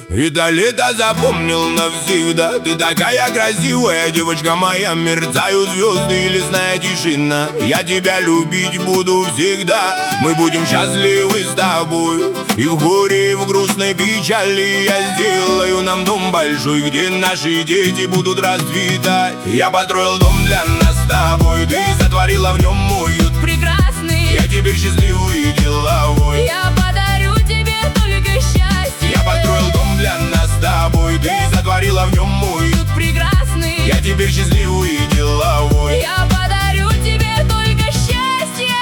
Это лето запомнил навсегда. Ты такая красивая, девочка моя. Мерцают звезды и лесная тишина. Я тебя любить буду всегда. Мы будем счастливы с тобой. И в горе, и в грустной печали. Я сделаю нам дом большой, где наши дети будут расцветать. Я построил дом для нас с тобой. Ты сотворила в нем уют прекрасный. Я теперь счастливый и деловой. Я подарю тебе только счастье. Я построил дом для нас с тобой. Ты сотворила в нем уют прекрасный. Я теперь счастливый и деловой. Я подарю тебе только счастье.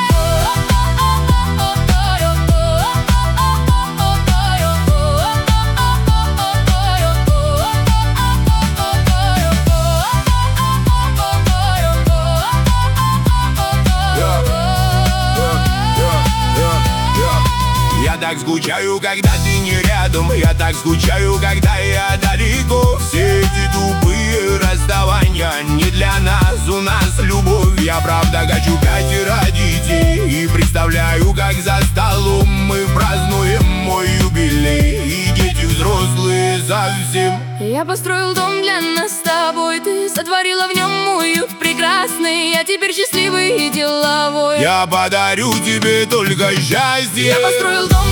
Я так скучаю, когда ты не рядом. Я так скучаю, когда я далеко. Все эти тупые расставания не для нас, у нас любовь. Я правда хочу 5 детей. И представляю, как за столом мы празднуем мой юбилей. И дети взрослые совсем. Я построил дом для нас с тобой. Ты сотворила в нем уют прекрасный. Я теперь счастливый и деловой. Я подарю тебе только счастье. Я построил дом